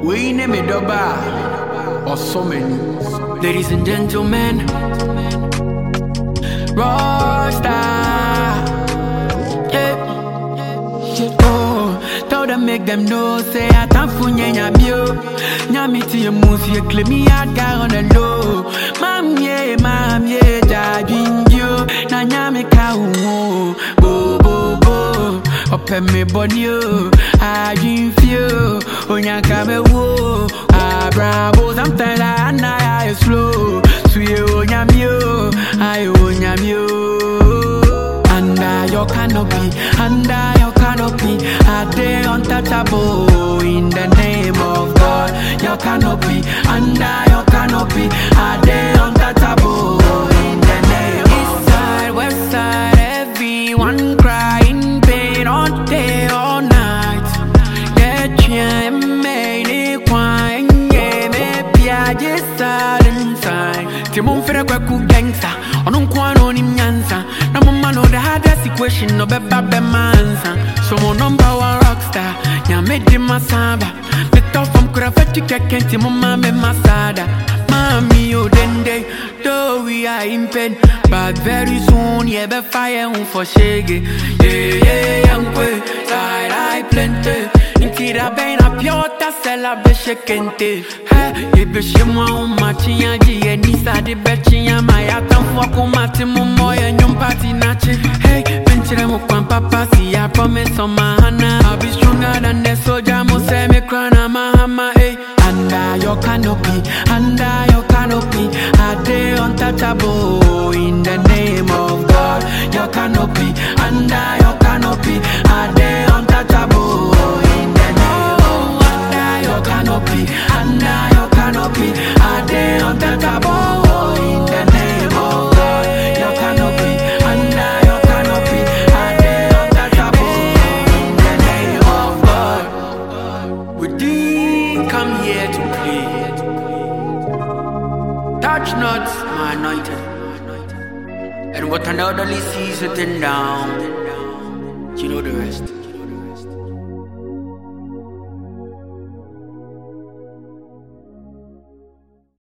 We name it Doba or so many. Ladies and gentlemen, Rockstar. Yeah. Oh, tell them make them know. Say I can't funny nyamio. Nyamiti musi claim me out on the low. Mam yeah, judging you. Na nyami kawo. Bo bo bo. Open me body oh. I dream feel. Onyaka me wo. Bravo. Sometimes I slow. Sweet onyamio. I onyamio. Under your canopy, I stay untouchable in the name of God. Your canopy, under your canopy, I stay untouchable in the name of God. East side, west side, everyone crying pain all day, all night. Get you made it quiet, maybe I just sat inside. Timon Ferrequaku gangsta, on Unquano in Yansa. No man know the hardest equation, no better mansa. So my number one rockstar, ya made him my samba. The top from Kurafati can't see my mama masada. Mami, you dende, though we are in pain. But very soon, yeah, be fire for shaggy. Yeah, young boy, side I plenty. Intira ben a piota sella be shekente. Hey, ye be shimwa umachi ya ji nisa de bechi ya maya tamfwa kumati mumoya nyumpati nachi. Hey, pinchire mu papa si I promise on my hana. I'll be stronger than the soldier mo say me krana mahama. Hey, under your canopy, I stay untouchable in the name of God. Your canopy, under your canopy, I stay untouchable. Under your canopy, I stay untouchable in the name of God. Your canopy, under your canopy, I stay untouchable in the name of God. We didn't come here to play. Touch not my anointed, and what an elderly sees sitting down, you know the rest.